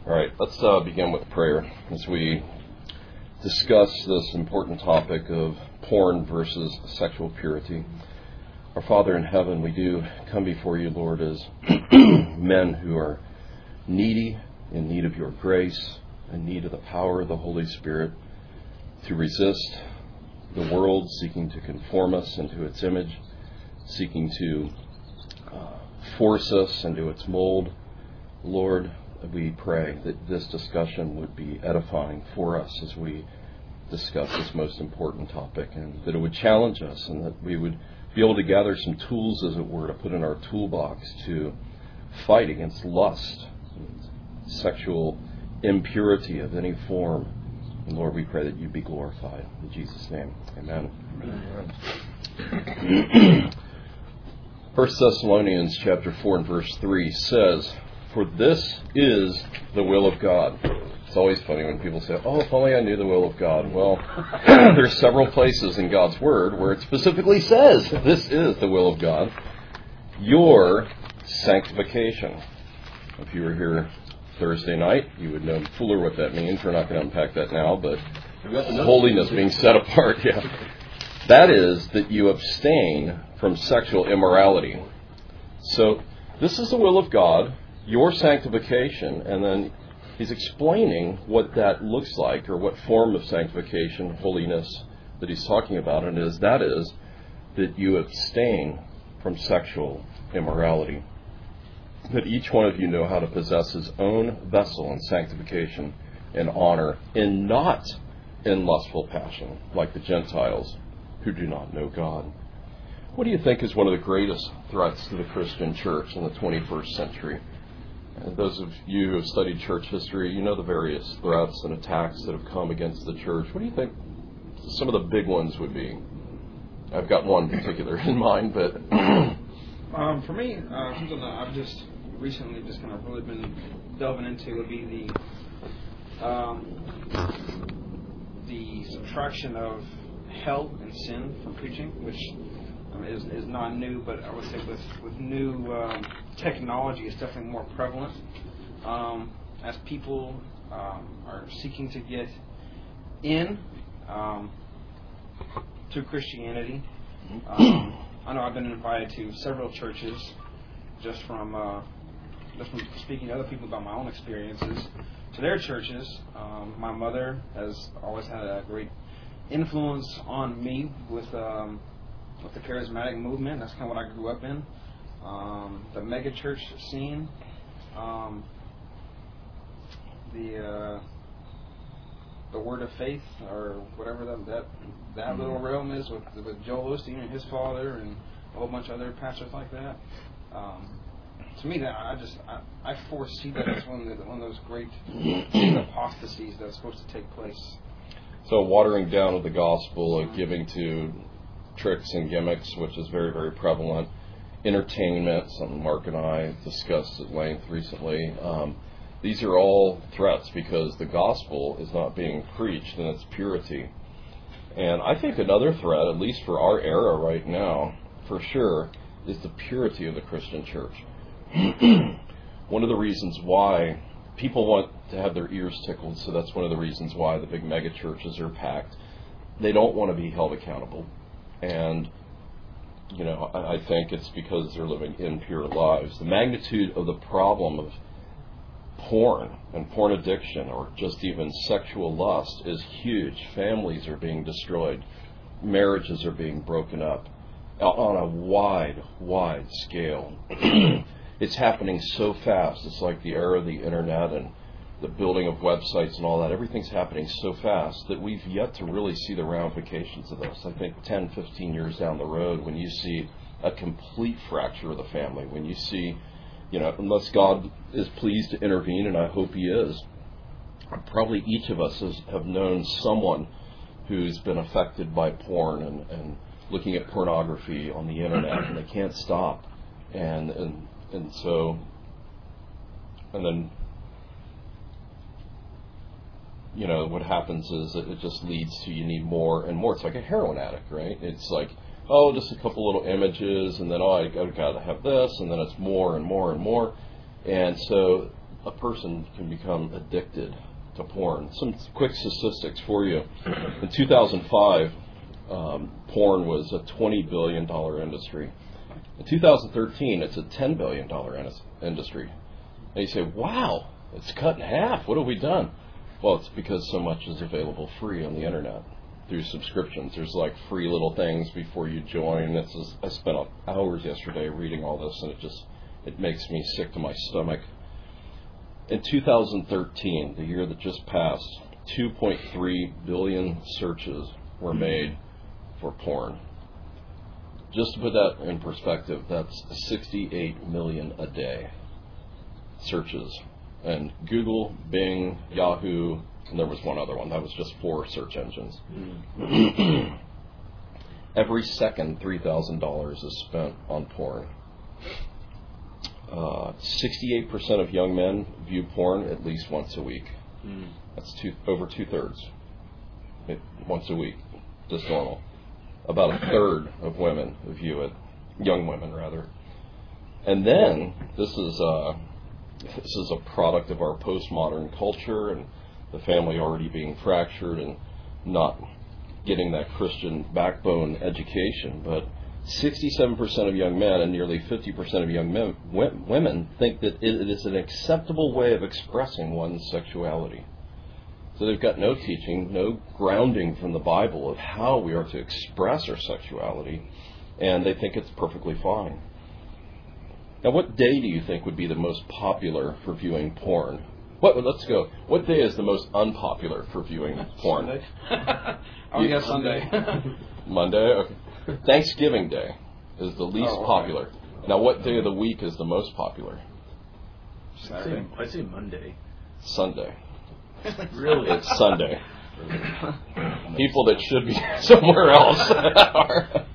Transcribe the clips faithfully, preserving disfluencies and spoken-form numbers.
All right, let's uh, begin with prayer as we discuss this important topic of porn versus sexual purity. Our Father in heaven, we do come before you, Lord, as men who are needy, in need of your grace, in need of the power of the Holy Spirit to resist the world seeking to conform us into its image, seeking to uh, force us into its mold. Lord, we pray that this discussion would be edifying for us as we discuss this most important topic, and that it would challenge us, and that we would be able to gather some tools, as it were, to put in our toolbox to fight against lust, sexual impurity of any form. And Lord, we pray that you be glorified. In Jesus' name, amen. Amen. First Thessalonians chapter four and verse three says, "For this is the will of God." It's always funny when people say, "Oh, if only I knew the will of God." Well, there's several places in God's Word where it specifically says, this is the will of God, your sanctification. If you were here Thursday night, you would know fuller what that means. We're not going to unpack that now, but holiness being set apart, yeah. That is that you abstain from sexual immorality. So this is the will of God, your sanctification, and then he's explaining what that looks like, or what form of sanctification, holiness, that he's talking about, and is that is that you abstain from sexual immorality. That each one of you know how to possess his own vessel in sanctification and honor, and not in lustful passion, like the Gentiles who do not know God. What do you think is one of the greatest threats to the Christian church in the twenty-first century? And those of you who have studied church history, you know the various threats and attacks that have come against the church. What do you think some of the big ones would be? I've got one particular in mind, but... um, for me, uh, something that I've just recently just kind of really been delving into would be the um, the subtraction of hell and sin from preaching, which um, is, is not new, but I would say with, with new um, technology, it's definitely more prevalent. Um, as people um, are seeking to get in um, to Christianity, um, I know I've been invited to several churches just from uh, just from speaking to other people about my own experiences to their churches. Um, my mother has always had a great influence on me with um, with the charismatic movement. That's kind of what I grew up in. Um, the mega church scene, um, the uh, the Word of Faith, or whatever that that, that mm-hmm. little realm is, with with Joel Osteen and his father, and a whole bunch of other pastors like that. Um, to me, that I just I, I foresee that as one of the, one of those great apostasies that's supposed to take place. So watering down of the gospel, of giving to tricks and gimmicks, which is very, very prevalent. Entertainment, something Mark and I discussed at length recently. Um, these are all threats because the gospel is not being preached in its purity. And I think another threat, at least for our era right now, for sure, is the purity of the Christian church. One of the reasons why people want to have their ears tickled, so that's one of the reasons why the big mega churches are packed. They don't want to be held accountable. And, you know, I, I think it's because they're living impure lives. The magnitude of the problem of porn and porn addiction, or just even sexual lust, is huge. Families are being destroyed. Marriages are being broken up on a wide, wide scale. It's happening so fast. It's like the era of the internet and the building of websites and all that. Everything's happening so fast that we've yet to really see the ramifications of this. I think ten, fifteen years down the road, when you see a complete fracture of the family, when you see, you know, unless God is pleased to intervene, and I hope He is, probably each of us has, have known someone who's been affected by porn and, and looking at pornography on the internet, and they can't stop. And, and, and so, and then, you know, what happens is that it just leads to you need more and more. It's like a heroin addict, right? It's like, oh, just a couple little images, and then, oh, I got to have this, and then it's more and more and more. And so a person can become addicted to porn. Some quick statistics for you. In two thousand five, um, porn was a twenty billion dollars industry. In two thousand thirteen, it's a ten billion dollars in- industry. And you say, wow, it's cut in half. What have we done? Well, it's because so much is available free on the internet through subscriptions. There's like free little things before you join. This is, I spent hours yesterday reading all this, and it just it makes me sick to my stomach. In two thousand thirteen, the year that just passed, two point three billion searches were made for porn. Just to put that in perspective, that's sixty-eight million a day searches. And Google, Bing, Yahoo, and there was one other one. That was just four search engines. Mm. Every second, three thousand dollars is spent on porn. Uh, sixty-eight percent of young men view porn at least once a week. Mm. That's two, over two-thirds. It, once a week, just normal. About a third of women view it, young women rather. And then, this is... Uh, This is a product of our postmodern culture and the family already being fractured and not getting that Christian backbone education. But sixty-seven percent of young men and nearly fifty percent of young men, women think that it is an acceptable way of expressing one's sexuality. So they've got no teaching, no grounding from the Bible of how we are to express our sexuality, and they think it's perfectly fine. Now, what day do you think would be the most popular for viewing porn? What? Let's go. What day is the most unpopular for viewing porn? Sunday. I would guess Sunday. Monday? Okay. Thanksgiving Day is the least oh, okay. popular. Now, what day of the week is the most popular? Saturday. I say Monday. Sunday. Really? It's Sunday. People that should be somewhere else are.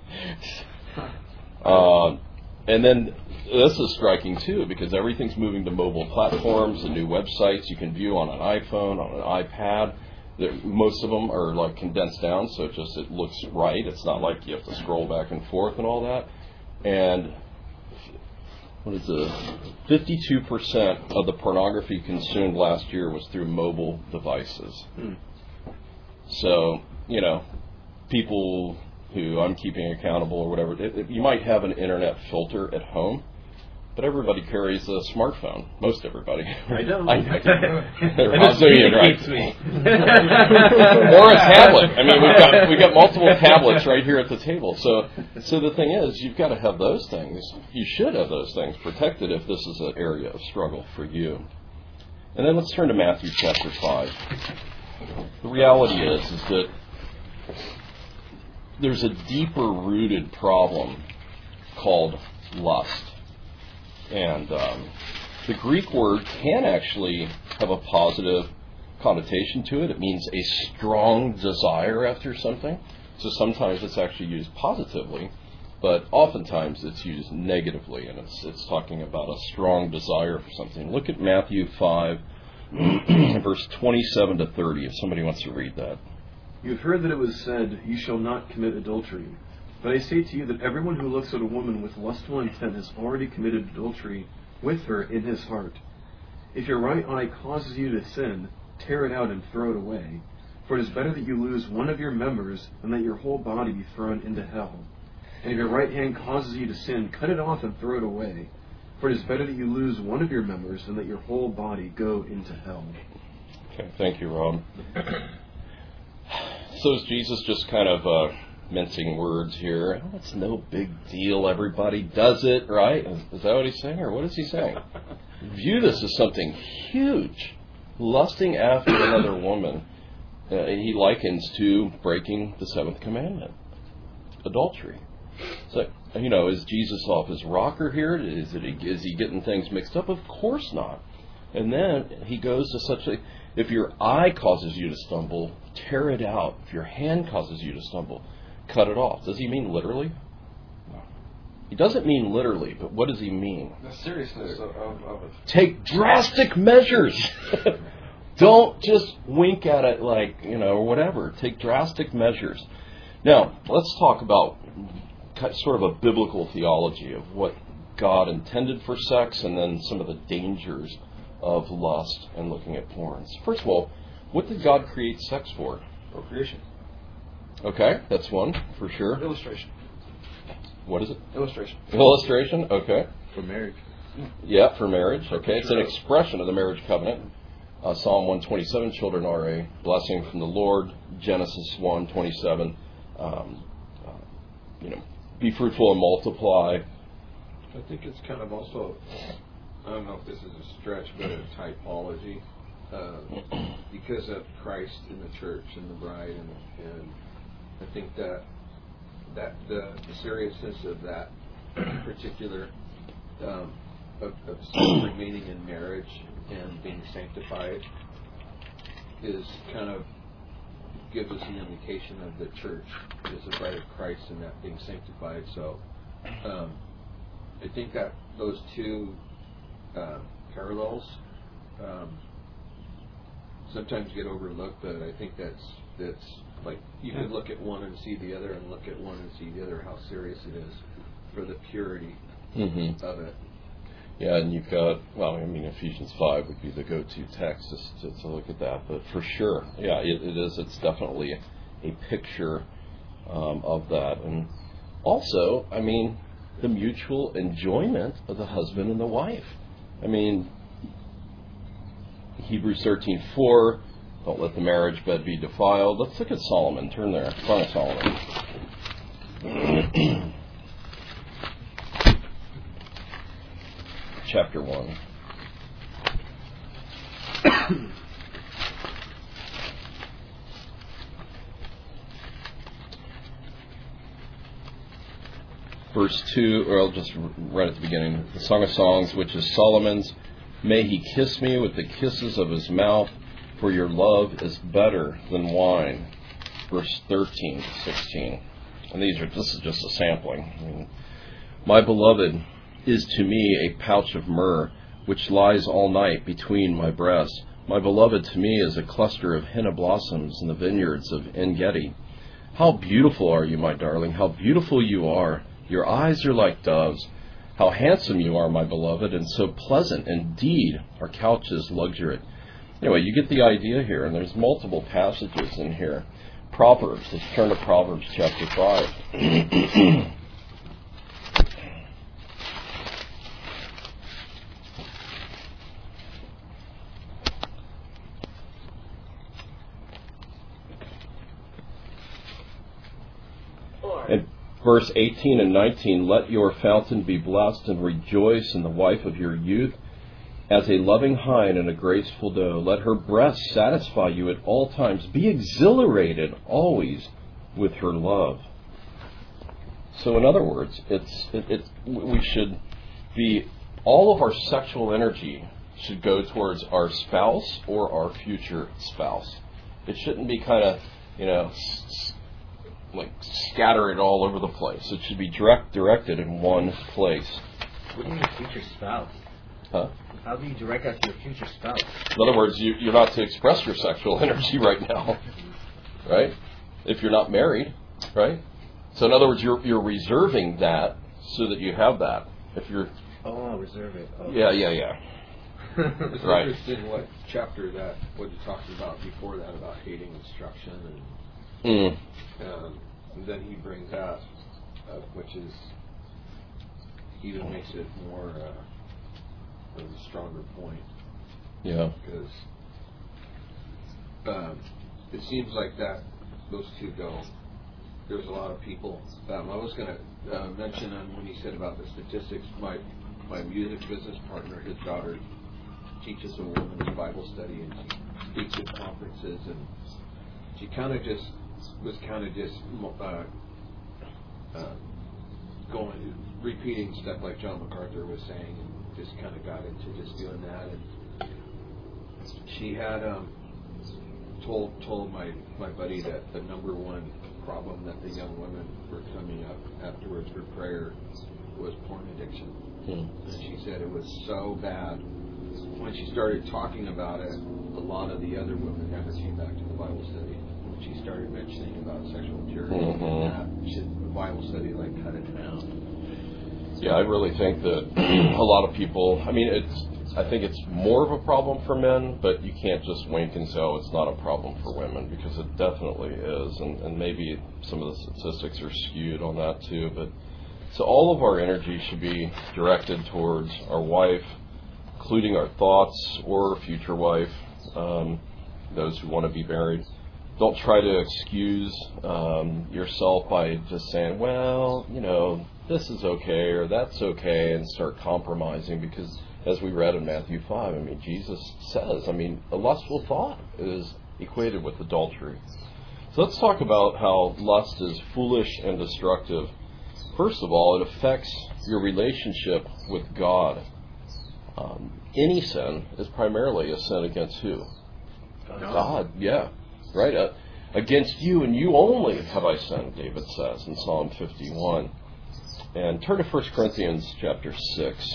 uh, and then... This is striking, too, because everything's moving to mobile platforms and new websites you can view on an iPhone, on an iPad. They're, most of them are, like, condensed down, so it just it looks right. It's not like you have to scroll back and forth and all that. And what is it? fifty-two percent of the pornography consumed last year was through mobile devices. Hmm. So, you know, people who I'm keeping accountable or whatever, it, it, you might have an internet filter at home. But everybody carries a smartphone. Most everybody. I don't. I, I, Rob's doing it right. Or a tablet. I mean, we've got we've got multiple tablets right here at the table. So, so the thing is, you've got to have those things. You should have those things protected if this is an area of struggle for you. And then let's turn to Matthew chapter five. The reality is, is that there's a deeper rooted problem called lust. And um, the Greek word can actually have a positive connotation to it. It means a strong desire after something. So sometimes it's actually used positively, but oftentimes it's used negatively, and it's it's talking about a strong desire for something. Look at Matthew five, verse twenty-seven to thirty, if somebody wants to read that. You've heard that it was said, you shall not commit adultery. But I say to you that everyone who looks at a woman with lustful intent has already committed adultery with her in his heart. If your right eye causes you to sin, tear it out and throw it away. For it is better that you lose one of your members than that your whole body be thrown into hell. And if your right hand causes you to sin, cut it off and throw it away. For it is better that you lose one of your members than that your whole body go into hell. Okay, thank you, Rob. So is Jesus just kind of... Uh, mincing words here. Oh, it's no big deal. Everybody does it, right? Is that what he's saying, or what is he saying? View this as something huge. Lusting after another woman, uh, he likens to breaking the seventh commandment, adultery. So, you know, is Jesus off his rocker here? Is it? Is he getting things mixed up? Of course not. And then he goes to such a, if your eye causes you to stumble, tear it out. If your hand causes you to stumble, cut it off. Does he mean literally? No. He doesn't mean literally, but what does he mean? The seriousness of, of it. Take drastic measures. Don't just wink at it like, you know, or whatever. Take drastic measures. Now, let's talk about sort of a biblical theology of what God intended for sex and then some of the dangers of lust and looking at porn. So first of all, what did God create sex for? Procreation. Okay, that's one for sure. Illustration. What is it? Illustration. Illustration, okay. For marriage. Yeah, for marriage, okay. It's an expression of the marriage covenant. Uh, Psalm one twenty-seven, children are a blessing from the Lord. Genesis one twenty-seven, um, uh, you know, be fruitful and multiply. I think it's kind of also, I don't know if this is a stretch, but a typology. Uh, because of Christ in the church and the bride, and, and I think that that the, the seriousness of that particular um, of, of remaining in marriage and being sanctified is kind of gives us an indication of the church as the bride of Christ and that being sanctified. So um, I think that those two uh, parallels um, sometimes get overlooked, but I think that's that's like you can look at one and see the other, and look at one and see the other. How serious it is for the purity Mm-hmm. of it. Yeah, and you've got, well, I mean, Ephesians five would be the go-to text to, to look at that. But for sure, yeah, it, it is. It's definitely a, a picture um, of that. And also, I mean, the mutual enjoyment of the husband and the wife. I mean, Hebrews thirteen four, don't let the marriage bed be defiled. Let's look at Solomon. Turn there. Song of Solomon. Chapter one. Verse two, or I'll just right at the beginning. The Song of Songs, which is Solomon's. May he kiss me with the kisses of his mouth, for your love is better than wine. Verse thirteen to sixteen. And these are, this is just a sampling. I mean, my beloved is to me a pouch of myrrh, which lies all night between my breasts. My beloved to me is a cluster of henna blossoms in the vineyards of En-Gedi. How beautiful are you, my darling, how beautiful you are. Your eyes are like doves. How handsome you are, my beloved, and so pleasant. Indeed, our couch is luxuriant. Anyway, you get the idea here, and there's multiple passages in here. Proverbs, let's turn to Proverbs chapter five. And verse eighteen and nineteen, let your fountain be blessed and rejoice in the wife of your youth, as a loving hind and a graceful doe. Let her breast satisfy you at all times. Be exhilarated always with her love. So in other words, it's it, it, we should be, all of our sexual energy should go towards our spouse or our future spouse. It shouldn't be kind of, you know, s- like scatter it all over the place. It should be direct directed in one place. What do you mean future spouse? Huh? How do you direct us to your future spouse? In other words, you, you're not to express your sexual energy right now, right? If you're not married, right? So in other words, you're you're reserving that so that you have that. If you're Oh, reserve it. Oh. yeah, yeah, yeah. It's Right. interesting what chapter that, what you talked about before that, about hating instruction, and Mm. Um, and then he brings out, uh, which is even makes it more uh, of a stronger point, Yeah. because um, it seems like that those two go. There's a lot of people. Um, I was going to uh, mention on when he said about the statistics. My my music business partner, his daughter, teaches a women's Bible study, and she speaks at conferences, and she kind of just. was kind of just uh, uh, going, repeating stuff like John MacArthur was saying, and just kind of got into just doing that. And she had um, told told my, my buddy that the number one problem that the young women were coming up afterwards for prayer was porn addiction. Hmm. And she said it was so bad. When she started talking about it, a lot of the other women never came back to the Bible study. She started mentioning about sexual purity, Mm-hmm. and that should the Bible study like cut it down. Yeah, I really think that a lot of people, I mean, it's I think it's more of a problem for men, but you can't just wink and say, oh, it's not a problem for women, because it definitely is. And, and maybe some of the statistics are skewed on that too. But so all of our energy should be directed towards our wife, including our thoughts or future wife, um, those who want to be married. Don't try to excuse um, yourself by just saying, well, you know, this is okay or that's okay, and start compromising, because as we read in Matthew five, I mean, Jesus says, I mean, a lustful thought is equated with adultery. So let's talk about how lust is foolish and destructive. First of all, it affects your relationship with God. Um, any sin is primarily a sin against who? God. God, yeah. Right? Uh, against you and you only have I sinned, David says in Psalm fifty-one. And turn to First Corinthians chapter six.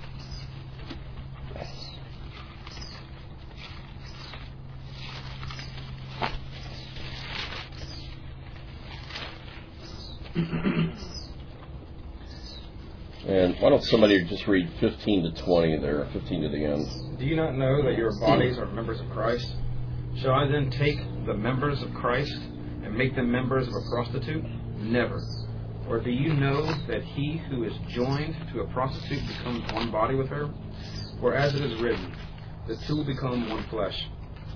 And why don't somebody just read fifteen to twenty there, fifteen to the end. Do you not know that your bodies are members of Christ? Shall I then take the members of Christ and make them members of a prostitute? Never. Or do you know that he who is joined to a prostitute becomes one body with her? For as it is written, the two become one flesh.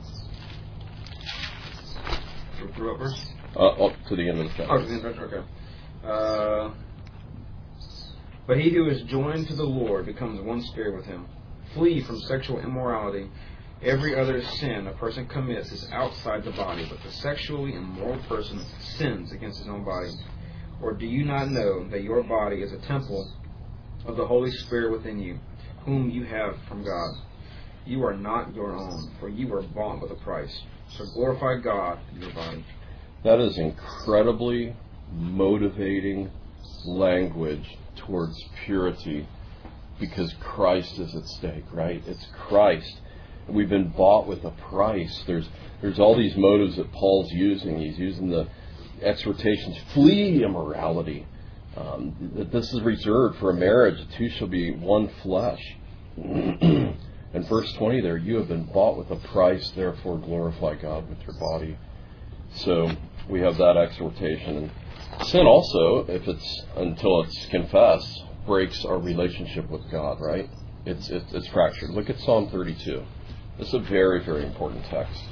Through what verse? Uh, up to the end of the chapter. Oh, to the end, okay. Uh, but he who is joined to the Lord becomes one spirit with him. Flee from sexual immorality. Every other sin a person commits is outside the body, but the sexually immoral person sins against his own body. Or do you not know that your body is a temple of the Holy Spirit within you, whom you have from God? You are not your own, for you were bought with a price. So glorify God in your body. That is incredibly motivating language towards purity, because Christ is at stake, right? It's Christ. We've been bought with a price. There's there's all these motives that Paul's using. He's using the exhortations, flee immorality. Um, that this is reserved for a marriage. The two shall be one flesh. And verse twenty there, you have been bought with a price, therefore glorify God with your body. So we have that exhortation. And sin also, if it's until it's confessed, breaks our relationship with God, right? It's, it's, it's fractured. Look at Psalm thirty-two. This is a very, very important text.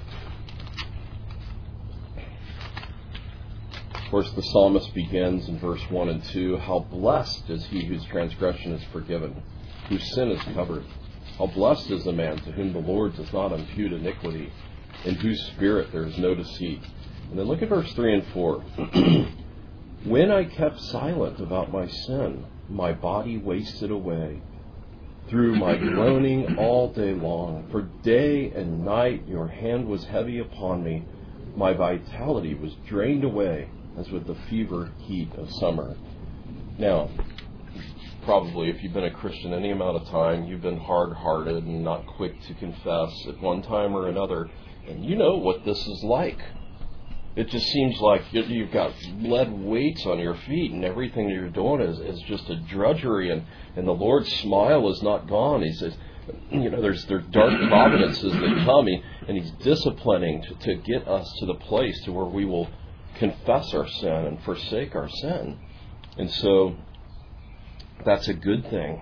Of course, the psalmist begins in verse one and two, how blessed is he whose transgression is forgiven, whose sin is covered. How blessed is the man to whom the Lord does not impute iniquity, in whose spirit there is no deceit. And then look at verse three and four. When I kept silent about my sin, my body wasted away through my groaning all day long. For day and night your hand was heavy upon me. My vitality was drained away as with the fever heat of summer. Now, probably if you've been a Christian any amount of time, you've been hard-hearted and not quick to confess at one time or another, and you know what this is like. It just seems like you've got lead weights on your feet, and everything you're doing is, is just a drudgery, and, and the Lord's smile is not gone. He says, you know, there's, there's dark providences that come, and He's disciplining to, to get us to the place to where we will confess our sin and forsake our sin. And so that's a good thing.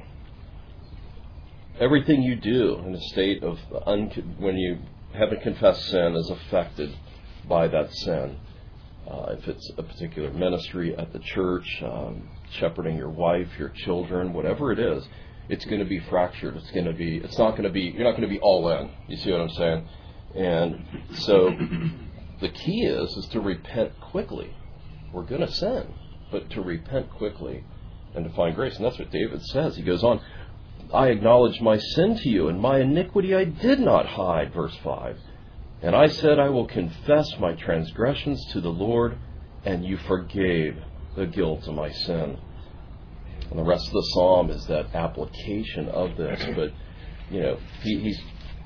Everything you do in a state of un- when you haven't confessed sin is affected by that sin. Uh, if it's a particular ministry at the church, um, shepherding your wife, your children, whatever it is, it's going to be fractured. It's going to be. It's not going to be. You're not going to be all in. You see what I'm saying? And so the key is is to repent quickly. We're going to sin, but to repent quickly and to find grace. And that's what David says. He goes on, I acknowledge my sin to you, and my iniquity I did not hide, verse five. And I said, I will confess my transgressions to the Lord, and you forgave the guilt of my sin. And the rest of the psalm is that application of this. But, you know, he, he's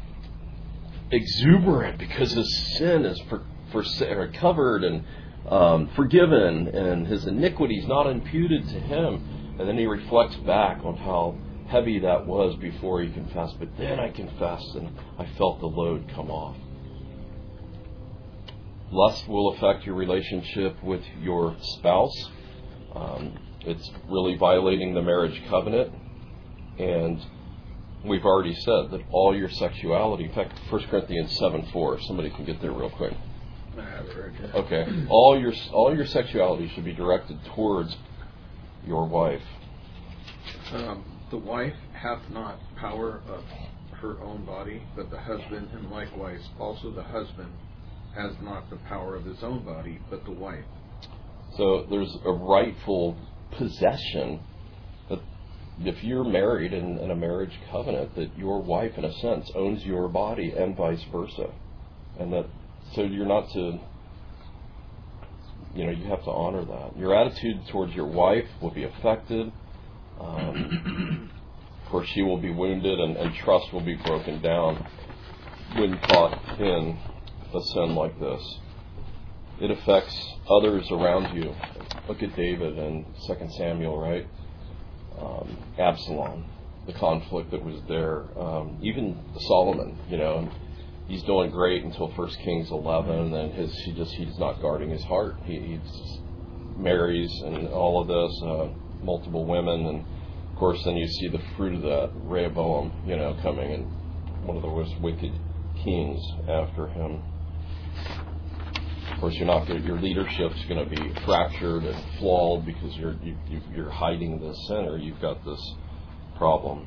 exuberant because his sin is for, for, covered and um, forgiven, and his iniquity is not imputed to him. And then he reflects back on how heavy that was before he confessed, but then I confessed and I felt the load come off. Lust will affect your relationship with your spouse. Um, it's really violating the marriage covenant. And we've already said that all your sexuality, in fact, First Corinthians seven four, if somebody can get there real quick. I have it right here. Okay. All your all your sexuality should be directed towards your wife. Um, the wife hath not power of her own body, but the husband, and likewise also the husband has not the power of his own body, but the wife. So there's a rightful possession that if you're married in, in a marriage covenant, that your wife, in a sense, owns your body and vice versa. And that, so you're not to, you know, you have to honor that. Your attitude towards your wife will be affected. Um, of course, she will be wounded and, and trust will be broken down when caught in a sin like this. It affects others around you. Look at David in Second Samuel, right? Um, Absalom, the conflict that was there. Um, even Solomon, you know, he's doing great until First Kings eleven, and then his he just he's not guarding his heart. He, he just marries and all of this, uh, multiple women, and of course then you see the fruit of that, Rehoboam, you know, coming, and one of the most wicked kings after him. Of course, you're not going. Your leadership's going to be fractured and flawed because you're you, you, you're hiding this sin, or you've got this problem.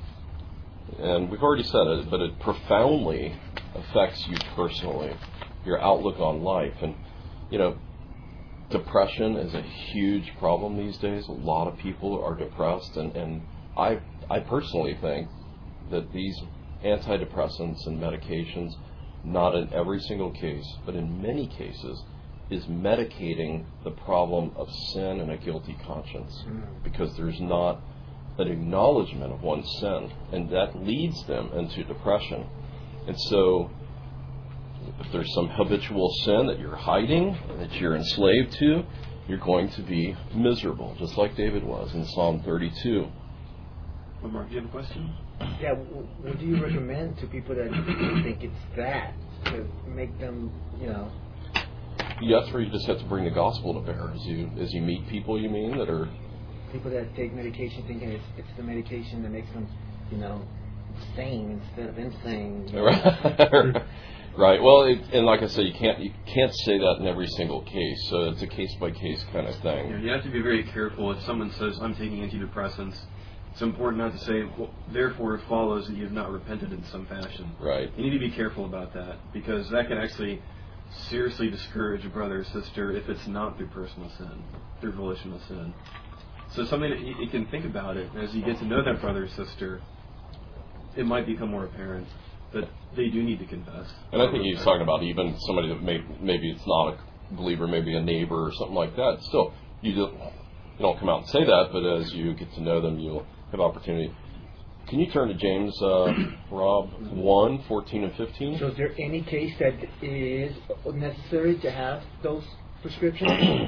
And we've already said it, but it profoundly affects you personally, your outlook on life. And you know, depression is a huge problem these days. A lot of people are depressed, and, and I I personally think that these antidepressants and medications, not in every single case, but in many cases, is medicating the problem of sin and a guilty conscience, because there's not an acknowledgement of one's sin, and that leads them into depression. And so if there's some habitual sin that you're hiding, that you're enslaved to, you're going to be miserable, just like David was in Psalm thirty-two. Well, Mark, do you have a question? Yeah, w- what do you recommend to people that think it's that, to make them, you know? Yeah, that's where you just have to bring the gospel to bear. As you as you meet people, you mean, that are... People that take medication thinking it's, it's the medication that makes them, you know, sane instead of insane. You know? Right. Well, it, and like I said, you can't you can't say that in every single case. So it's a case by case kind of thing. Yeah, you have to be very careful. If someone says, "I'm taking antidepressants," it's important not to say, well, therefore it follows that you have not repented in some fashion. Right. You need to be careful about that, because that can actually seriously discourage a brother or sister if it's not through personal sin, through volitional sin. So something that you, you can think about it as you get to know that brother or sister, it might become more apparent that they do need to confess. And I think he's talking about even somebody that may, maybe it's not a believer, maybe a neighbor or something like that. Still, you don't, you don't come out and say that, but as you get to know them, you'll have opportunity. Can you turn to James, uh, Rob, one, fourteen and fifteen? So is there any case that is necessary to have those prescriptions?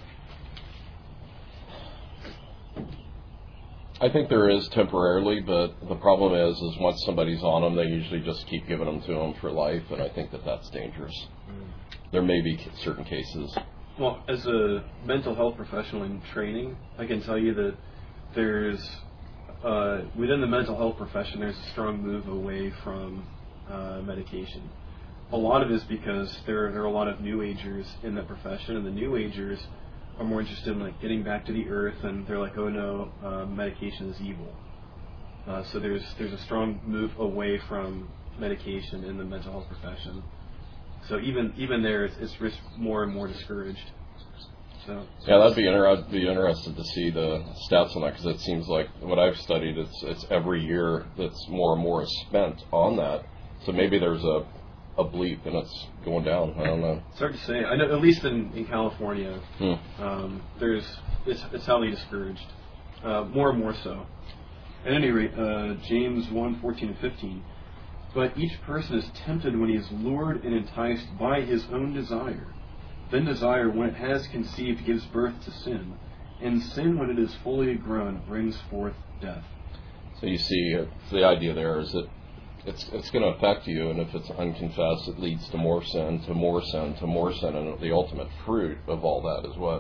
I think there is temporarily, but the problem is, is once somebody's on them, they usually just keep giving them to them for life, and I think that that's dangerous. Mm. There may be certain cases. Well, as a mental health professional in training, I can tell you that there's, uh, within the mental health profession, there's a strong move away from uh, medication. A lot of it is because there, there are a lot of New Agers in that profession, and the New Agers are more interested in like getting back to the earth, and they're like, oh no, uh, medication is evil. Uh, so there's there's a strong move away from medication in the mental health profession. So even even there, it's, it's just more and more discouraged. So yeah, that'd be inter- I'd be interested to see the stats on that, because it seems like what I've studied, it's it's every year that's more and more is spent on that. So maybe there's a a bleep and it's going down. I don't know. It's hard to say. I know, at least in, in California, hmm. um, there's it's, it's highly discouraged, uh, more and more so. At any rate, uh, James one, fourteen and fifteen. But each person is tempted when he is lured and enticed by his own desire. Then desire, when it has conceived, gives birth to sin. And sin, when it is fully grown, brings forth death. So you see, uh, the idea there is that it's it's going to affect you, and if it's unconfessed, it leads to more sin, to more sin, to more sin, and the ultimate fruit of all that is what?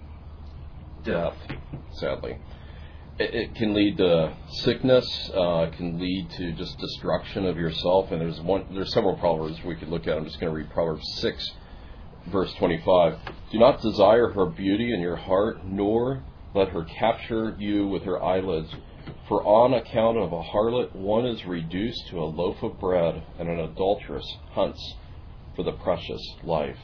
Death, sadly. It, it can lead to sickness, uh, it can lead to just destruction of yourself, and there's one. There's several proverbs we could look at. I'm just going to read Proverbs six, verse twenty-five. Do not desire her beauty in your heart, nor let her capture you with her eyelids. For on account of a harlot, one is reduced to a loaf of bread, and an adulteress hunts for the precious life.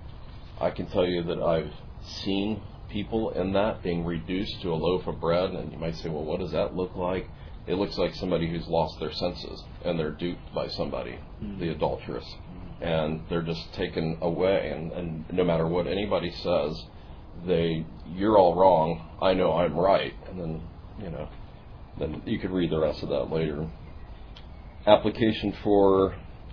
I can tell you that I've seen people in that being reduced to a loaf of bread, and you might say, well, what does that look like? It looks like somebody who's lost their senses, and they're duped by somebody, mm-hmm. the adulteress, and they're just taken away, and, and no matter what anybody says, they, you're all wrong, I know I'm right, and then, you know, then you could read the rest of that later. Application for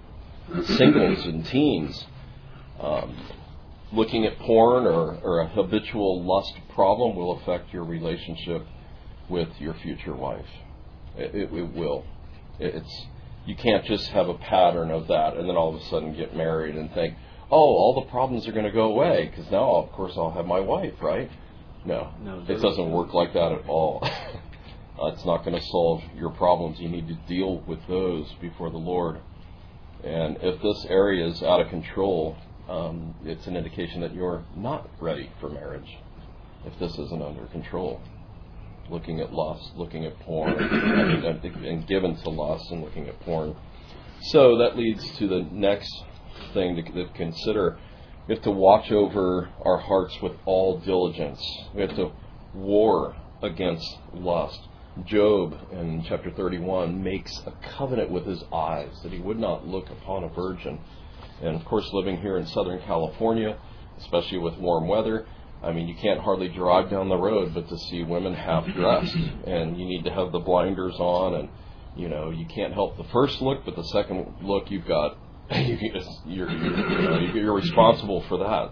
singles and teens. Um, looking at porn or, or a habitual lust problem will affect your relationship with your future wife. It, it, it will. It's you can't just have a pattern of that and then all of a sudden get married and think, oh, all the problems are going to go away because now, of course, I'll have my wife, right? No, no it doesn't work like that at all. Uh, it's not going to solve your problems. You need to deal with those before the Lord. And if this area is out of control, um, it's an indication that you're not ready for marriage. If this isn't under control, looking at lust, looking at porn, and, and given to lust and looking at porn. So that leads to the next thing to, to consider. We have to watch over our hearts with all diligence. We have to war against lust. Job, in chapter thirty-one, makes a covenant with his eyes that he would not look upon a virgin. And, of course, living here in Southern California, especially with warm weather, I mean, you can't hardly drive down the road but to see women half-dressed. And you need to have the blinders on, and, you know, you can't help the first look, but the second look you've got, you're, you're, you know, you're responsible for that.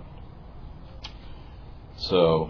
So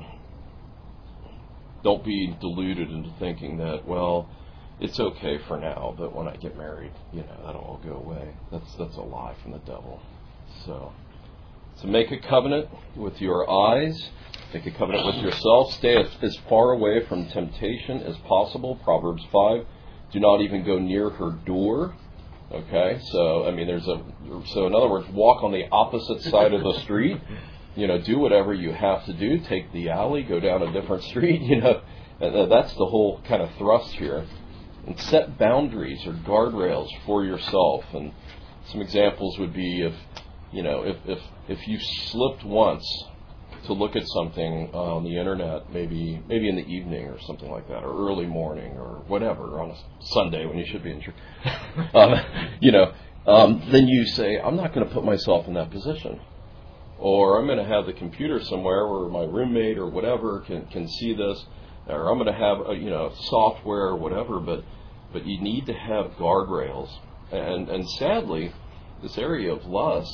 don't be deluded into thinking that, well, it's okay for now, but when I get married, you know, that'll all go away. That's that's a lie from the devil. So, so make a covenant with your eyes. Make a covenant with yourself. Stay as, as far away from temptation as possible. Proverbs five. Do not even go near her door. Okay, so I mean, there's a so in other words, walk on the opposite side of the street. You know, do whatever you have to do. Take the alley, go down a different street. You know, and that's the whole kind of thrust here. And set boundaries or guardrails for yourself. And some examples would be if, you know, if if if you slipped once to look at something on the internet, maybe maybe in the evening or something like that, or early morning or whatever on a Sunday when you should be in church, um, you know, um, then you say, I'm not going to put myself in that position. Or I'm going to have the computer somewhere where my roommate or whatever can, can see this, or I'm going to have a, you know software or whatever. But but you need to have guardrails, and and sadly, this area of lust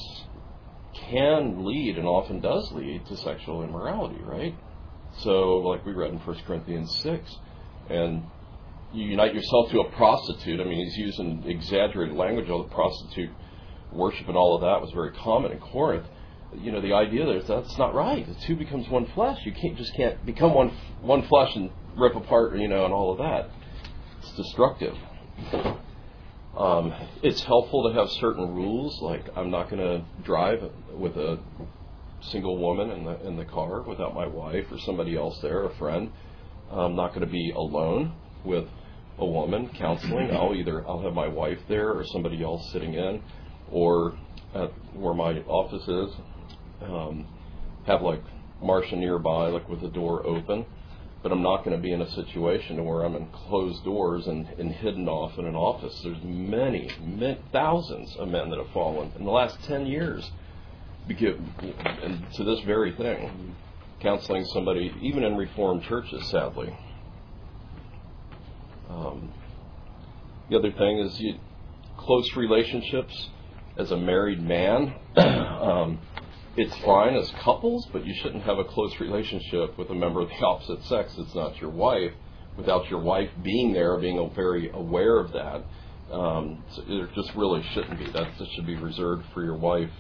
can lead and often does lead to sexual immorality, right? So like we read in First Corinthians six, and you unite yourself to a prostitute. I mean, he's using exaggerated language. All the prostitute worship and all of that was very common in Corinth. You know, the idea there is that's not right. The two becomes one flesh. You can't just can't become one one flesh and rip apart, you know, and all of that. It's destructive. Um, it's helpful to have certain rules, like I'm not going to drive with a single woman in the in the car without my wife or somebody else there, a friend. I'm not going to be alone with a woman counseling. I'll either I'll have my wife there or somebody else sitting in, or at where my office is. Um, have like Marcia nearby, like with the door open, but I'm not going to be in a situation where I'm in closed doors and, and hidden off in an office. There's many, many, thousands of men that have fallen in the last ten years because, and to this very thing, counseling somebody, even in Reformed churches, sadly. Um, the other thing is you, close relationships as a married man. um, It's fine as couples, but you shouldn't have a close relationship with a member of the opposite sex that's not your wife without your wife being there, being very aware of that. Um, so it just really shouldn't be. That this should be reserved for your wife.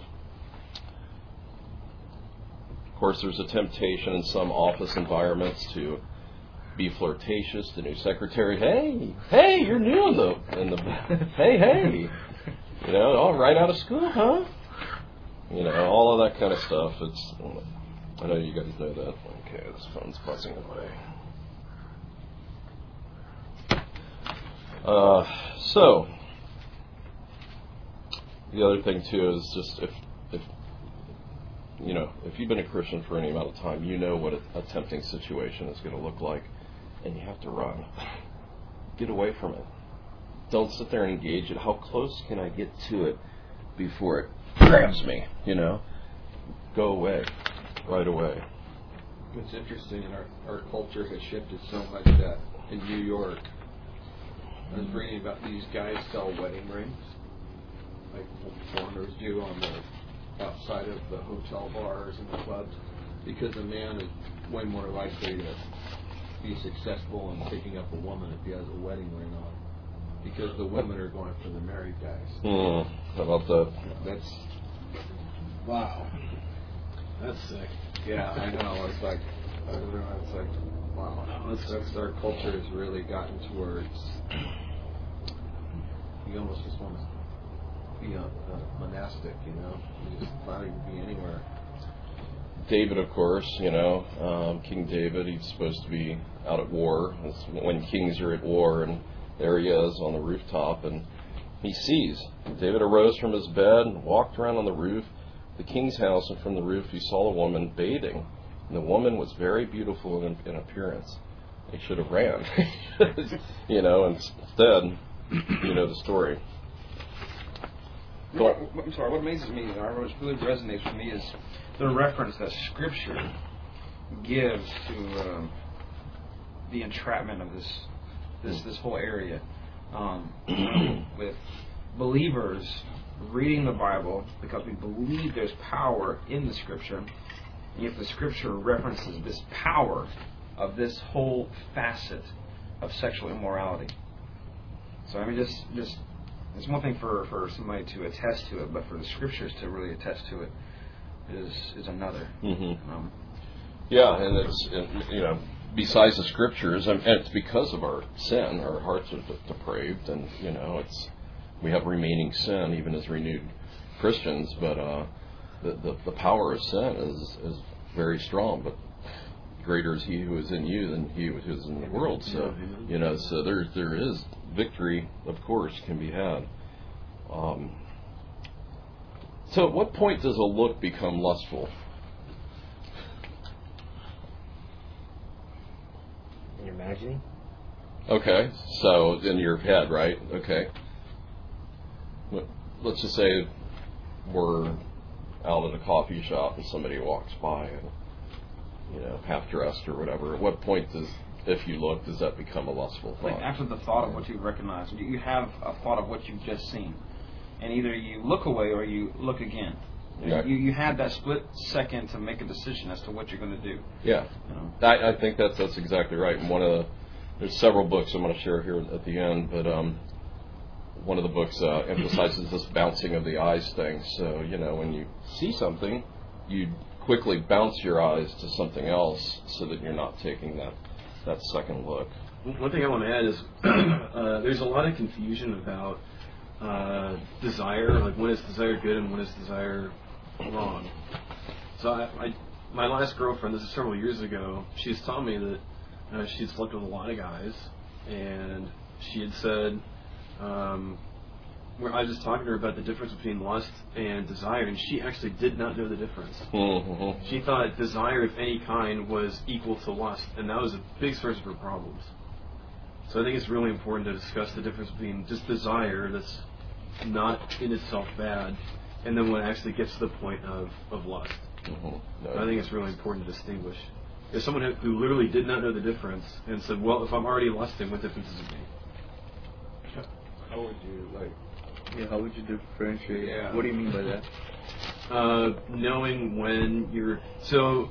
Of course, there's a temptation in some office environments to be flirtatious. The new secretary, hey, hey, you're new in the, in the hey, hey, you know, all right out of school, huh? You know, all of that kind of stuff. It's, I know you guys know that. Okay, this phone's buzzing away. Uh, so, the other thing too is just if, if, you know, if you've been a Christian for any amount of time, you know what a, a tempting situation is going to look like, and you have to run. Get away from it. Don't sit there and engage it. How close can I get to it before it grabs me, you know? Go away, right away. It's interesting, our, our culture has shifted so much that in New York, I was reading about these guys sell wedding rings, like foreigners do on the outside of the hotel bars and the clubs, because a man is way more likely to be successful in picking up a woman if he has a wedding ring on, because the women are going for the married guys. Mm, how about that? That's Wow. That's sick. yeah, I know. It's like I don't know. It's like wow. That's, that's our culture has really gotten towards. You almost just want to be a, a monastic, you know. You just finally be anywhere. David, of course, you know, um, King David, he's supposed to be out at war. It's when kings are at war, and there he is on the rooftop, and he sees. David arose from his bed and walked around on the roof, the king's house, and from the roof he saw a woman bathing. And the woman was very beautiful in, in appearance. He should have ran, you know, instead, you know the story. What, what, I'm sorry, what amazes me, or what really resonates with me, is the reference that Scripture gives to um, the entrapment of this this this whole area, um, with believers reading the Bible because we believe there's power in the Scripture, and yet the Scripture references this power of this whole facet of sexual immorality. So I mean, just just it's one thing for, for somebody to attest to it, but for the Scriptures to really attest to it is is another. Mm-hmm. Um, Yeah, and it's, it, you know, besides the Scriptures, and it's because of our sin, our hearts are depraved, and, you know, it's we have remaining sin, even as renewed Christians, but uh, the, the the power of sin is is very strong, but greater is He who is in you than He who is in the world. So, you know, so there there is victory, of course, can be had. Um, so at what point does a look become lustful? In your imagining? Okay, so in your head, right? Okay. Let's just say we're out at a coffee shop and somebody walks by and, you know, half dressed or whatever. At what point does, if you look, does that become a lustful thought? Like after the thought of what you recognize, you have a thought of what you've just seen, and either you look away or you look again. Yeah. You you had that split second to make a decision as to what you're going to do. Yeah, You know? I, I think that's that's exactly right. And one of the there's several books I'm going to share here at the end, but um, one of the books uh, emphasizes this bouncing of the eyes thing. So you know, when you see something, you quickly bounce your eyes to something else, so that you're not taking that that second look. One thing I want to add is uh, there's a lot of confusion about uh, desire, like when is desire good and when is desire wrong. So I, I, my last girlfriend, this is several years ago, she's told me that uh, she'd slept with a lot of guys, and she had said, um, where I was just talking to her about the difference between lust and desire, and she actually did not know the difference. Mm-hmm. She thought desire of any kind was equal to lust, and that was a big source of her problems. So I think it's really important to discuss the difference between just desire that's not in itself bad, and then when it actually gets to the point of, of lust. Mm-hmm. No. I think it's really important to distinguish. If someone who- who literally did not know the difference and said, well, if I'm already lusting, what difference does it make? How would you like? Yeah, how would you differentiate? Yeah. What do you mean by that? Uh, knowing when you're... So,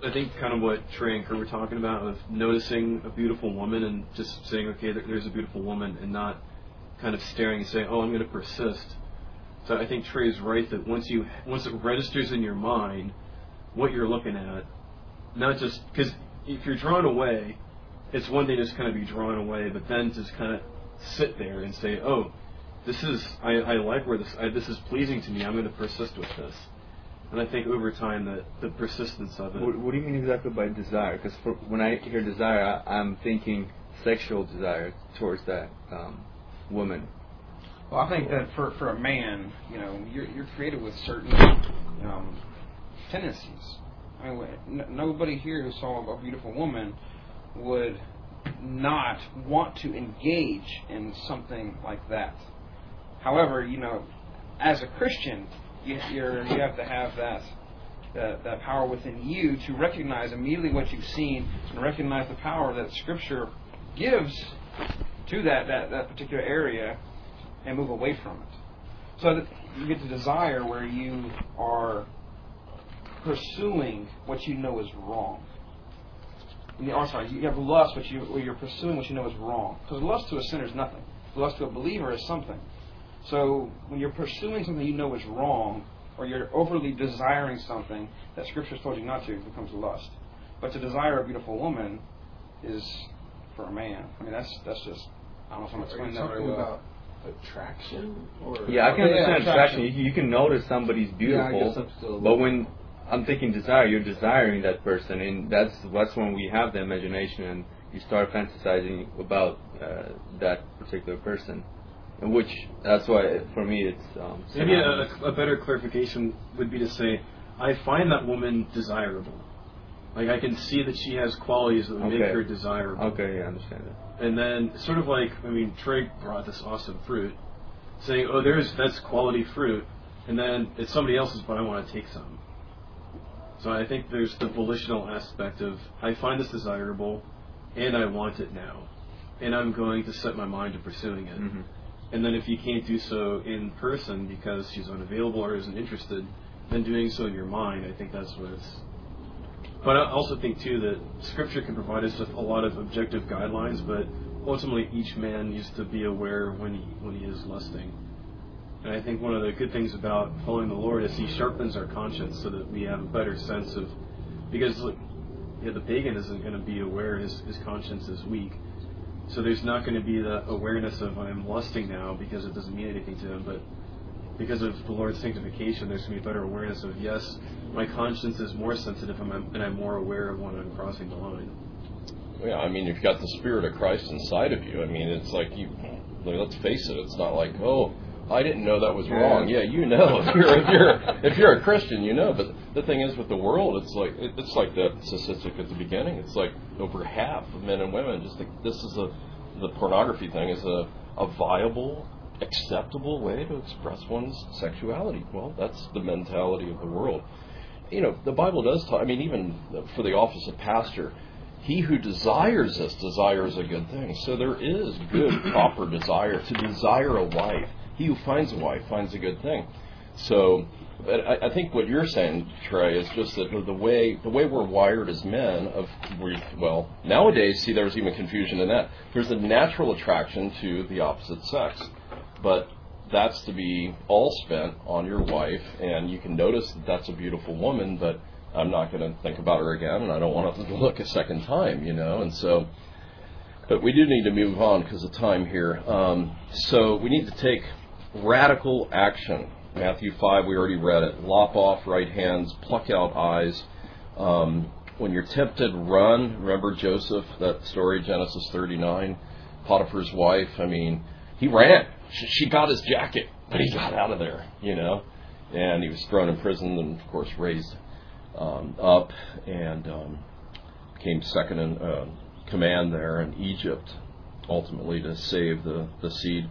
I think kind of what Trey and Kurt were talking about, of noticing a beautiful woman and just saying, okay, there, there's a beautiful woman, and not kind of staring and saying, oh, I'm going to persist. So I think Trey is right that once you once it registers in your mind what you're looking at, not just because if you're drawn away, it's one thing to just kind of be drawn away, but then just kind of sit there and say, oh, this is I, I like where this I, this is pleasing to me. I'm going to persist with this. And I think over time that the persistence of it. What, what do you mean exactly by desire? Because when I hear desire, I, I'm thinking sexual desire towards that um, woman. Well, I think that for, for a man, you know, you're you're created with certain um, tendencies. I mean, n- nobody here who saw a beautiful woman would not want to engage in something like that. However, you know, as a Christian, you you're, you have to have that, that that power within you to recognize immediately what you've seen and recognize the power that Scripture gives to that, that, that particular area and move away from it. So that you get to desire where you are pursuing what you know is wrong. Or sorry, you have lust, which you, where you're pursuing what you know is wrong. Because lust to a sinner is nothing. Lust to a believer is something. So when you're pursuing something you know is wrong, or you're overly desiring something that Scripture told you not to, it becomes lust. But to desire a beautiful woman is for a man. I mean, that's that's just, I don't know if I'm explaining that very well. About attraction? Or Yeah, I can Okay, yeah, understand attraction. attraction. You, you can notice somebody's beautiful, Yeah, I guess I'm still but when I'm thinking desire, you're desiring that person, and that's that's when we have the imagination and you start fantasizing about uh, that particular person. And which, that's why, for me, it's... Um, Maybe a, a better clarification would be to say, I find that woman desirable. Like, I can see that she has qualities that would Okay. make her desirable. Okay, yeah, I understand that. And then, sort of like, I mean, Trey brought this awesome fruit, saying, oh, there's that's quality fruit, and then it's somebody else's, but I want to take some. So I think there's the volitional aspect of, I find this desirable, and I want it now. And I'm going to set my mind to pursuing it. Mm-hmm. And then if you can't do so in person because she's unavailable or isn't interested, then doing so in your mind, I think that's what it's... But I also think, too, that Scripture can provide us with a lot of objective guidelines, but ultimately each man needs to be aware when he when he is lusting. And I think one of the good things about following the Lord is He sharpens our conscience so that we have a better sense of... Because look, yeah, the pagan isn't going to be aware his, his conscience is weak. So there's not going to be the awareness of I'm lusting now because it doesn't mean anything to him, but because of the Lord's sanctification, there's going to be better awareness of, yes, my conscience is more sensitive and I'm, and I'm more aware of when I'm crossing the line. Yeah, I mean, you've got the Spirit of Christ inside of you. I mean, it's like you. Like, let's face it. It's not like, oh, I didn't know that was wrong. Yeah, you know. If you're if you're if you're a Christian, you know. But the thing is, with the world, it's like it, it's like that statistic at the beginning. It's like over half of men and women just think this is a the pornography thing is a a viable, acceptable way to express one's sexuality. Well, that's the mentality of the world. You know, the Bible does talk. I mean, even for the office of pastor, he who desires this desires a good thing. So there is good, proper desire to desire a wife. He who finds a wife finds a good thing. So, but I, I think what you're saying, Trey, is just that the way the way we're wired as men. Of we, well, nowadays, see, there's even confusion in that. There's a natural attraction to the opposite sex, but that's to be all spent on your wife, and you can notice that that's a beautiful woman, but I'm not going to think about her again, and I don't want to look a second time, you know, and so, but we do need to move on because of time here. Um, so we need to take radical action. Matthew five, we already read it. Lop off right hands, pluck out eyes. Um, when you're tempted, run. Remember Joseph, that story, Genesis thirty-nine, Potiphar's wife, I mean, he ran. She got his jacket, but he got out of there, you know, and he was thrown in prison and, of course, raised um, up and um, became second in uh, command there in Egypt, ultimately to save the, the seed.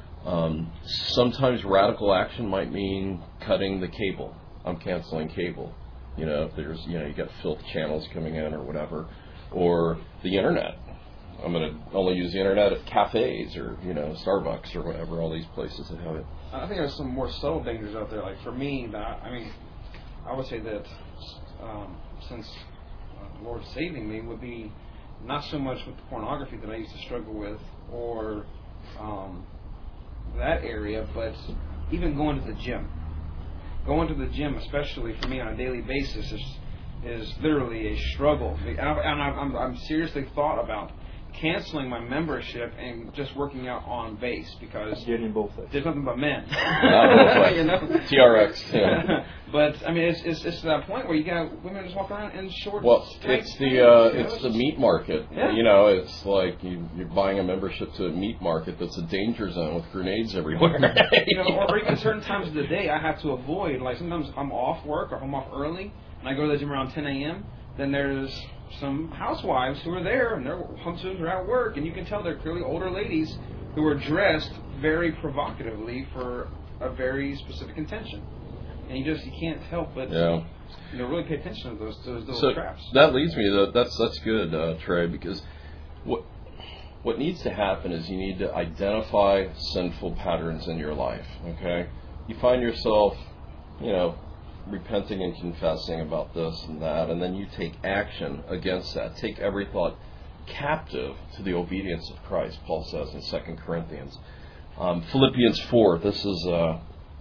Um, sometimes radical action might mean cutting the cable. I'm canceling cable. You know, if there's, you know, you got filth channels coming in or whatever, or the internet. I'm going to only use the internet at cafes or, you know, Starbucks or whatever, all these places that have it. I think there's some more subtle dangers out there. Like for me, I mean, I would say that um, since uh, Lord saving me would be not so much with the pornography that I used to struggle with or um, that area, but even going to the gym. Going to the gym, especially for me on a daily basis, is is literally a struggle. And, I, and I'm, I'm seriously thought about canceling my membership and just working out on base because Getting both ways. there's nothing but men. Uh, You know? T R X. Yeah. But I mean, it's, it's it's to that point where you got women just walking around in shorts. Well, tight it's the pants, uh, you know, it's the just- meat market. Yeah. You know, it's like you, you're buying a membership to a meat market that's a danger zone with grenades everywhere. you know, or even certain times of the day I have to avoid. Like sometimes if I'm off work or if I'm off early and I go to the gym around ten a.m., then there's some housewives who are there and their husbands are at work, and you can tell they're clearly older ladies who are dressed very provocatively for a very specific intention. And you just you can't help but Yeah. you know really pay attention to those those little So traps. that leads me to that's that's good, uh, Trey, because what what needs to happen is you need to identify sinful patterns in your life. Okay, you find yourself, you know, repenting and confessing about this and that, and then you take action against that. Take every thought captive to the obedience of Christ, Paul says in Second Corinthians. Um, Philippians four, this is, uh,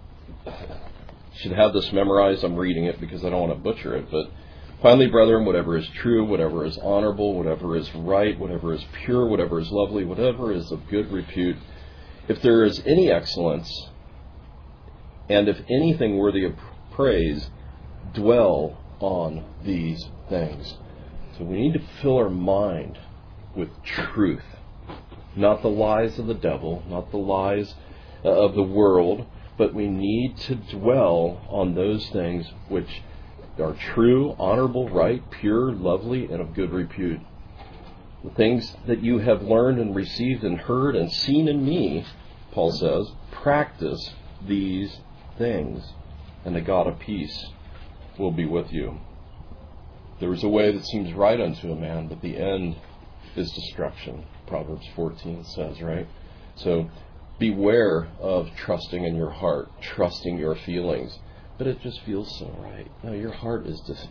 should have this memorized. I'm reading it because I don't want to butcher it. But finally, brethren, whatever is true, whatever is honorable, whatever is right, whatever is pure, whatever is lovely, whatever is of good repute, if there is any excellence, and if anything worthy of praise, dwell on these things. So we need to fill our mind with truth, not the lies of the devil, not the lies of the world, but we need to dwell on those things which are true, honorable, right, pure, lovely, and of good repute. The things that you have learned and received and heard and seen in me, Paul says, practice these things, and the God of peace will be with you. There is a way that seems right unto a man, but the end is destruction. Proverbs fourteen says, right? So beware of trusting in your heart, trusting your feelings. But it just feels so right. No, your heart is just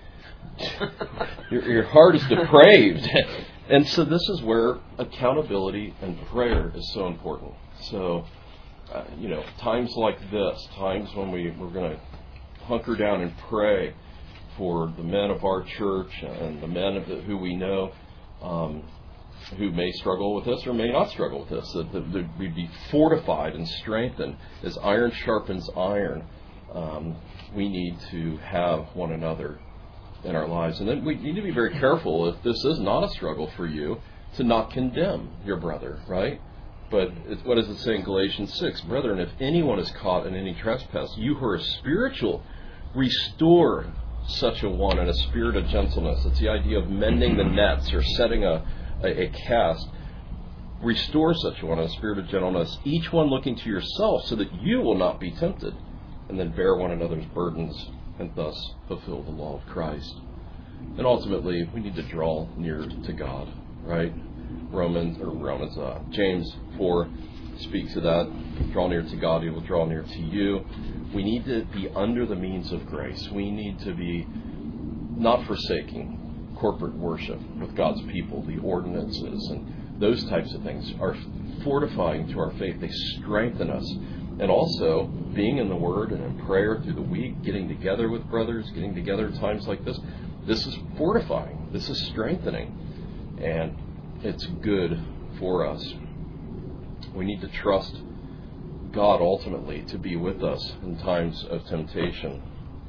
your, your heart is depraved. And so this is where accountability and prayer is so important. So, uh, you know, times like this, times when we, we're going to hunker down and pray for the men of our church and the men of the, who we know um, who may struggle with this or may not struggle with this, that, that, that we'd be fortified and strengthened as iron sharpens iron. Um, we need to have one another in our lives. And then we need to be very careful, if this is not a struggle for you, to not condemn your brother, right? But it, what does it say in Galatians six? Brethren, if anyone is caught in any trespass, you who are spiritual, restore such a one in a spirit of gentleness. It's the idea of mending the nets or setting a, a, a cast. Restore such a one in a spirit of gentleness, each one looking to yourself so that you will not be tempted, and then bear one another's burdens and thus fulfill the law of Christ. And ultimately, we need to draw near to God, right? Romans, or Romans, uh, James four speaks to that. Draw near to God, He will draw near to you. We need to be under the means of grace. We need to be not forsaking corporate worship with God's people, the ordinances, and those types of things are fortifying to our faith. They strengthen us. And also, being in the Word and in prayer through the week, getting together with brothers, getting together at times like this, this is fortifying. This is strengthening. And it's good for us. We need to trust God ultimately to be with us in times of temptation.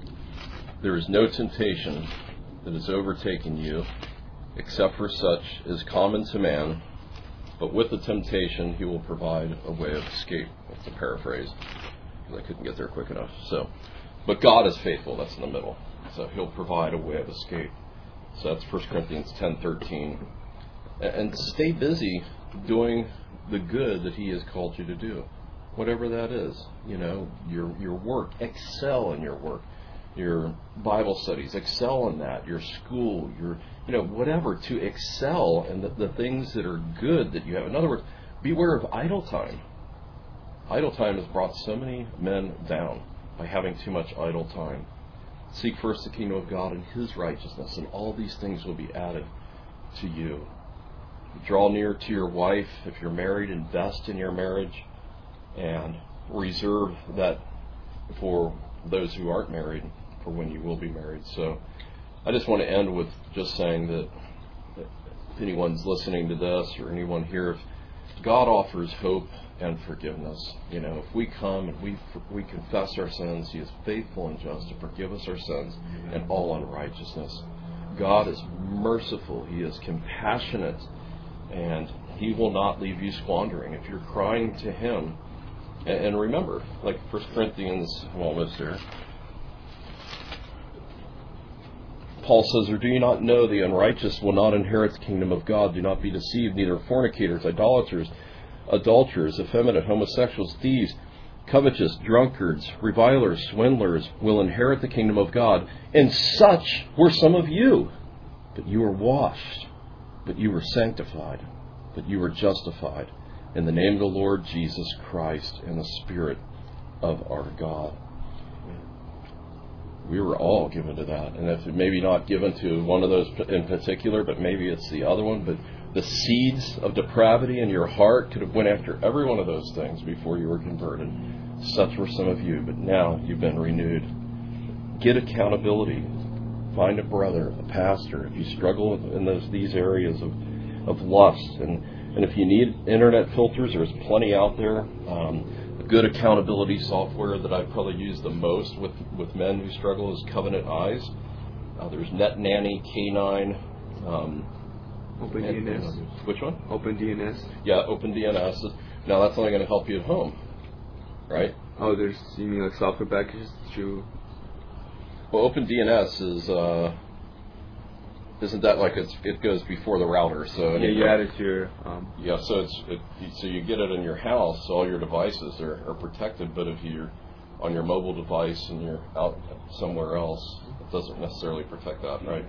There is no temptation that has overtaken you except for such as common to man, but with the temptation He will provide a way of escape. That's a paraphrase, because I couldn't get there quick enough. So, but God is faithful. That's in the middle. So He'll provide a way of escape. So that's First Corinthians ten thirteen. And stay busy doing the good that He has called you to do, whatever that is. You know, your your work. Excel in your work. Your Bible studies. Excel in that. Your school. Your you know whatever. To excel in the, the things that are good that you have. In other words, beware of idle time. Idle time has brought so many men down by having too much idle time. Seek first the kingdom of God and His righteousness, and all these things will be added to you. Draw near to your wife. If you're married, invest in your marriage, and reserve that for those who aren't married, for when you will be married. So I just want to end with just saying that if anyone's listening to this or anyone here, if God offers hope and forgiveness. You know, if we come and we we confess our sins, He is faithful and just to forgive us our sins and all unrighteousness. God is merciful. He is compassionate, and He will not leave you squandering. If you're crying to Him, and, and remember, like First Corinthians, I'm almost there. Paul says, or do you not know the unrighteous will not inherit the kingdom of God? Do not be deceived. Neither fornicators, idolaters, adulterers, effeminate, homosexuals, thieves, covetous, drunkards, revilers, swindlers will inherit the kingdom of God. And such were some of you. But you were washed, but you were sanctified, but you were justified in the name of the Lord Jesus Christ and the Spirit of our God. We were all given to that. And if it maybe not given to one of those in particular, but maybe it's the other one, but the seeds of depravity in your heart could have went after every one of those things before you were converted. Such were some of you, but now you've been renewed. Get accountability. Find a brother, a pastor, if you struggle in those these areas of, of lust. And, and if you need internet filters, there's plenty out there. Um, a good accountability software that I probably use the most with, with men who struggle is Covenant Eyes. Uh, there's Net Nanny, K nine. Um, Open D N S. Which one? Open D N S. Yeah, Open D N S. Now that's only going to help you at home, right? Oh, there's, you mean like software packages through... Well, Open D N S is, uh, isn't that like it's, it goes before the router? So yeah, you add it to your... Um, yeah, so it's it, so you get it in your house, all your devices are, are protected, but if you're on your mobile device and you're out somewhere else, it doesn't necessarily protect that, right?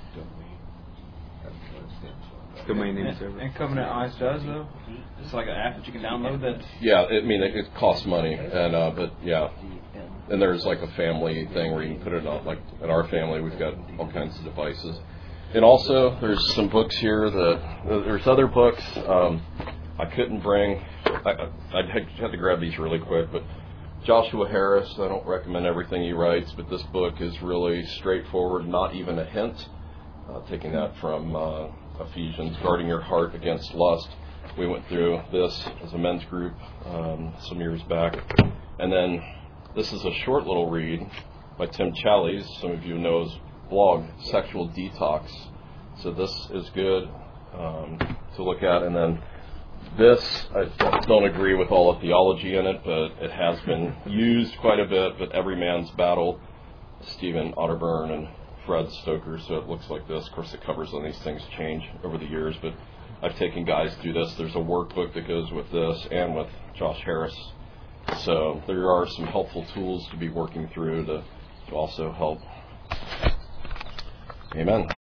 domain name and, server. and Covenant Eyes does, though? It's like an app that you can download that... Yeah, I mean, it, it costs money, and uh, but yeah. And there's like a family thing where you can put it on, like in our family, we've got all kinds of devices. And also, there's some books here that, there's other books um, I couldn't bring. I, I had to grab these really quick, but Joshua Harris, I don't recommend everything he writes, but this book is really straightforward, not even a hint. Uh, taking that from uh, Ephesians, Guarding Your Heart Against Lust. We went through this as a men's group um, some years back. And then this is a short little read by Tim Challies. Some of you know his blog, Sexual Detox. So this is good um, to look at. And then this, I don't agree with all the theology in it, but it has been used quite a bit. But Every Man's Battle, Stephen Otterburn and Fred Stoker. So it looks like this. Of course, the covers on these things change over the years, but I've taken guys through this. There's a workbook that goes with this and with Josh Harris. So there are some helpful tools to be working through to, to also help. Amen.